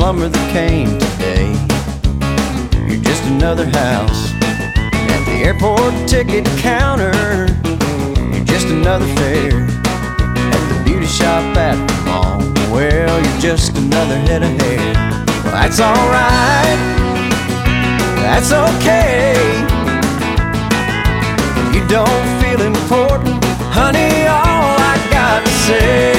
plumber that came today. You're just another house at the airport ticket counter. You're just another fare at the beauty shop at the mall. Well, you're just another head of hair. Well, that's alright, that's okay. If you don't feel important, honey, all I got to say